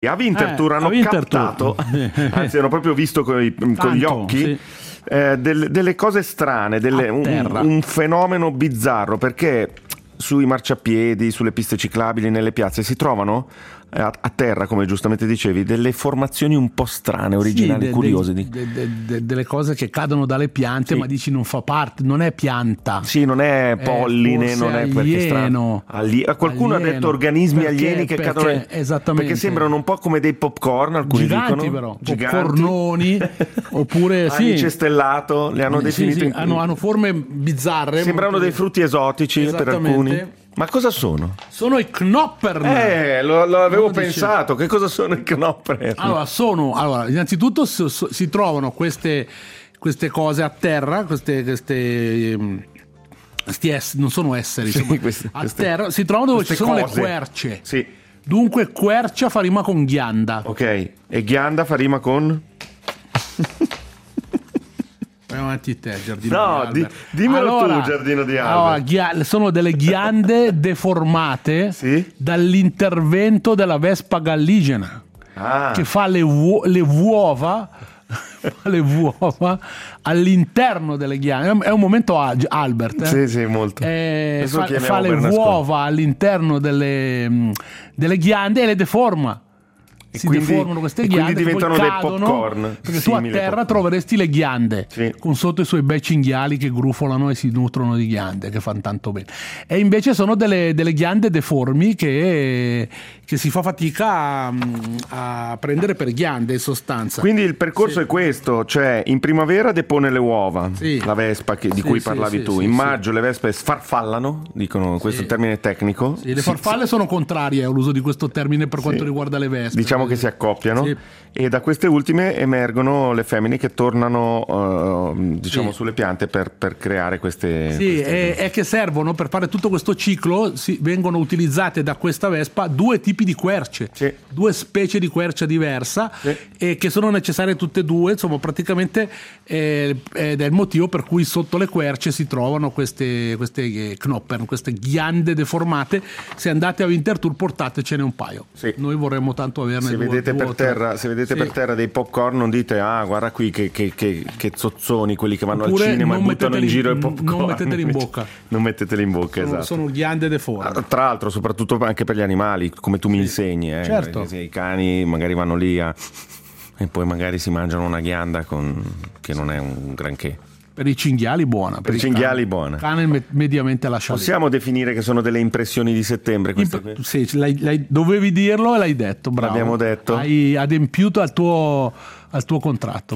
A Winterthur hanno captato, anzi hanno proprio visto con gli occhi, sì. delle cose strane, un fenomeno bizzarro, perché sui marciapiedi, sulle piste ciclabili, nelle piazze si trovano a terra, come giustamente dicevi, delle formazioni un po' strane, originali, curiose. Delle cose che cadono dalle piante, ma dici non fa parte, non è pianta. Sì, non è polline, non è perché strano. Qualcuno ha detto organismi alieni che cadono. Esattamente. Perché sembrano un po' come dei popcorn, alcuni giganti, dicono. Però. Popcornoni, oppure anice stellato, li hanno definiti. Sì. Hanno forme bizzarre. Sembrano dei frutti esotici per alcuni. Ma cosa sono? Sono i Knoppern. Lo avevo pensato. Che cosa sono i Knoppern? Allora, innanzitutto si trovano queste cose a terra, non sono esseri, a terra si trovano dove ci sono le querce. Sì. Dunque quercia fa rima con ghianda. Ok, e ghianda fa rima con? Vai avanti te, Giardino di Albert. Dimmelo tu, Giardino di Albert. Sono delle ghiande deformate dall'intervento della vespa galligena, che fa le uova all'interno delle ghiande. È un momento Albert. Sì, molto. Fa le uova all'interno delle ghiande e le deforma. Deformano queste ghiande, quindi diventano poi dei popcorn, perché tu a terra troveresti le ghiande con sotto i suoi bei cinghiali che grufolano e si nutrono di ghiande, che fanno tanto bene, e invece sono delle ghiande deformi che si fa fatica a prendere per ghiande in sostanza. Quindi il percorso è questo, cioè in primavera depone le uova, la vespa di cui parlavi tu, in maggio le vespe sfarfallano, dicono questo è il termine tecnico. Le farfalle sono contrarie all'uso di questo termine per quanto riguarda le vespe, diciamo che si accoppiano e da queste ultime emergono le femmine che tornano sulle piante per creare queste è che servono per fare tutto questo ciclo. Vengono utilizzate da questa vespa due tipi di querce, due specie di quercia diversa, e che sono necessarie tutte e due, insomma praticamente ed è il motivo per cui sotto le querce si trovano queste knoppern, queste ghiande deformate. Se andate a Winterthur portatecene un paio, noi vorremmo tanto averne. Se vedete per terra dei popcorn, non dite guarda qui che zozzoni quelli che vanno al cinema e buttano in giro il popcorn. Non metteteli in bocca. Non metteteli in bocca, esatto. Sono ghiande deformi. Tra l'altro, soprattutto anche per gli animali, come tu mi insegni. Certo. I cani magari vanno lì e poi magari si mangiano una ghianda che non è un granché. Per i cinghiali buona. Per i cinghiali buona. Cane mediamente lascia. Possiamo definire che sono delle impressioni di settembre queste? Sì, dovevi dirlo e l'hai detto, bravo. L'abbiamo detto. Hai adempiuto al tuo contratto.